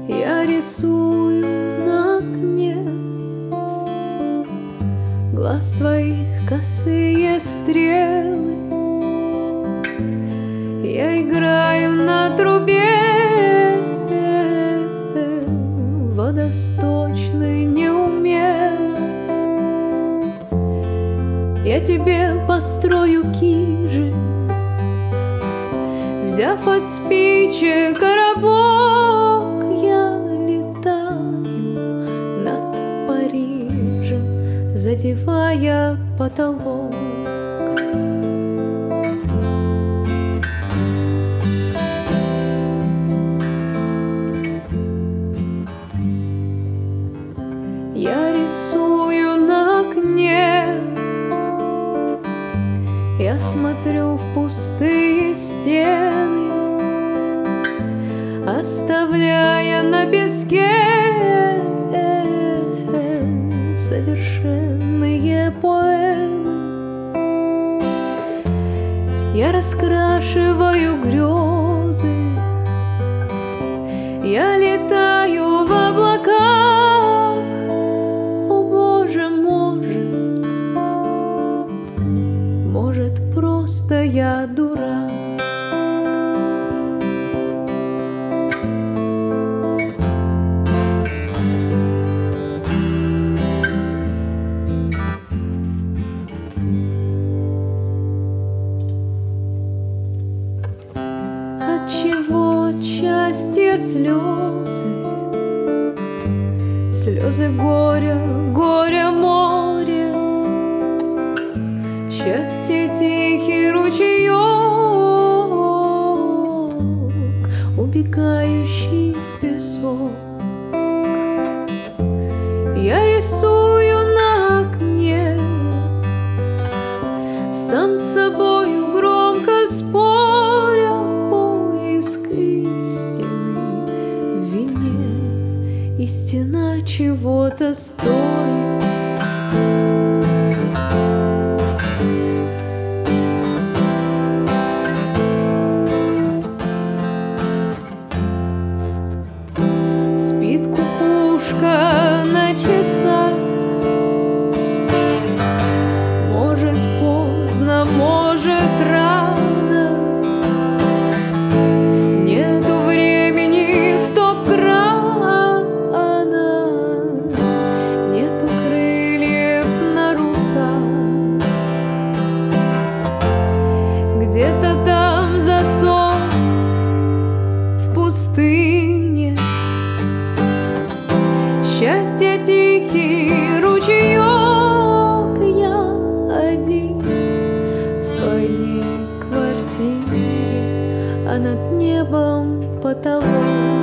Я рисую на окне глаз твоих косые стрелы. Я играю на трубе водосточной неумело. Я тебе построю кижи, взяв от спичек коробок. Я летаю над Парижем, задевая потолок. Я рисую на окне, я смотрю в пустые стены, оставляя на песке совершенные поэмы. Я раскрашиваю грезы, я летаю в облаках. О, Боже, может, просто я дурак. Отчего счастье слезы, слезы горя, горя море, счастье тихий ручеек, убегающий в песок. Я рисую на окне, сам с собою громко споря, поиск истины в вине, истина чего-то стоит. Спит кукушка на часах, может поздно, может рано. Нету времени стоп-крана, нету крыльев на руках. Где-то там засов в пустыне, счастье тихий ручеек. Я один в своей квартире, а над небом потолок.